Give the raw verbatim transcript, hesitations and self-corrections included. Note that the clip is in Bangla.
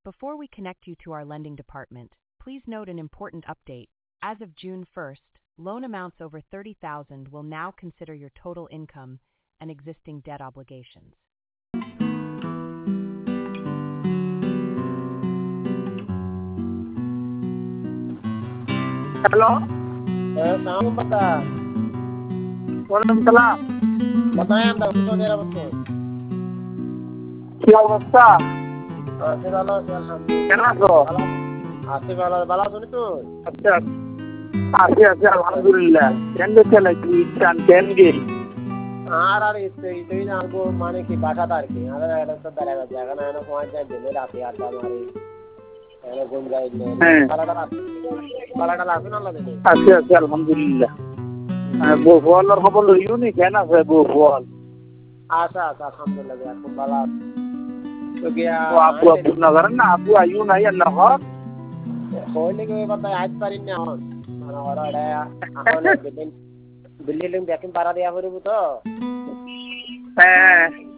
Before we connect you to our lending department, please note an important update. As of June first, loan amounts over thirty thousand will now consider your total income and existing debt obligations. Hello, السلام بدأ ওয়ালাইকুম সালাম। बताएं हम दस सौ तेरह बच्चों কি অবস্থা? आते वाला কেন আছো? आते वाला वाला सुनी तो আচ্ছা, আছি আছি আলহামদুলিল্লাহ। কেন দেখে কি চান কেন গে? আর আর ইতে ইতে না গো মানে কি বাসা তার কি আর এটা তো দাঁড়া জায়গা না না পৌঁছ যায় দিলে রাতে আড্ডা মারি এনে ঘুম যাই হ্যাঁ। পালাটা পালাটা লাগবে না লাগে আছি আছি আলহামদুলিল্লাহ। বউ ফোয়ালের খবর লইও নি কেন আছে বউ ফোয়াল? আচ্ছা আচ্ছা আলহামদুলিল্লাহ এখন ভালো তো গিয়া ও আপু আপু না করেন না আপু আইও নাই আল্লাহ হক হইলে কি কথা আজ পারি না এখন মানে ওরা এখন বিল্ডিং বিল্ডিং দেখেন পাড়া দেয়া পড়ব তো হ্যাঁ